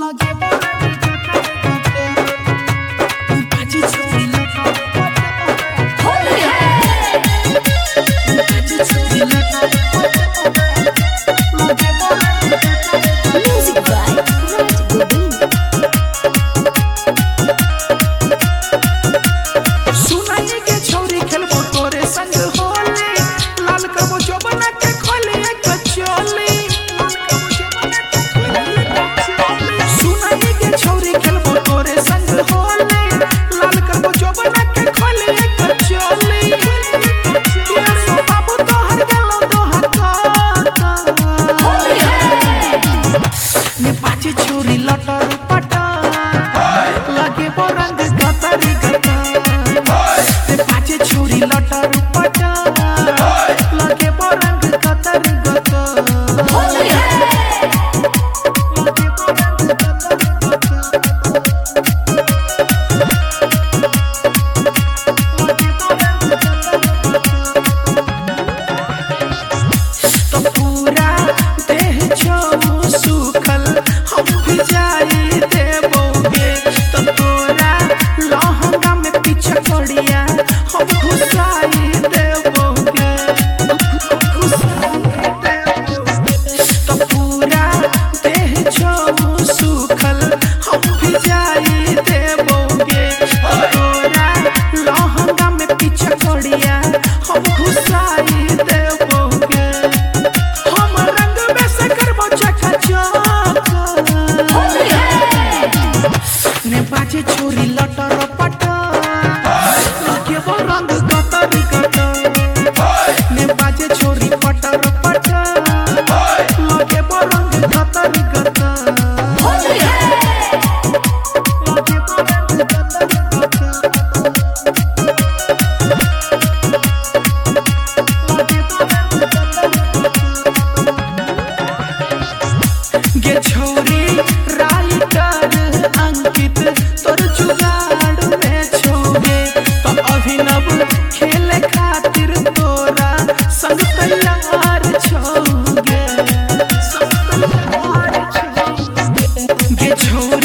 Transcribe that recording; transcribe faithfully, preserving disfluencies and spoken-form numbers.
छोरी लटर पटा लगे वो रंग कतर कतर ने बाजे छोरी पटर पटा लगे वो रंग कतर कतर लगे वो रंग कतर गे छोरी राइटर अंकित तोर जुगाड़ में छोगे तो अभिनव खेले खातिर तोरा संग तैयार छोगे संग तैयार छोगे गे छोरी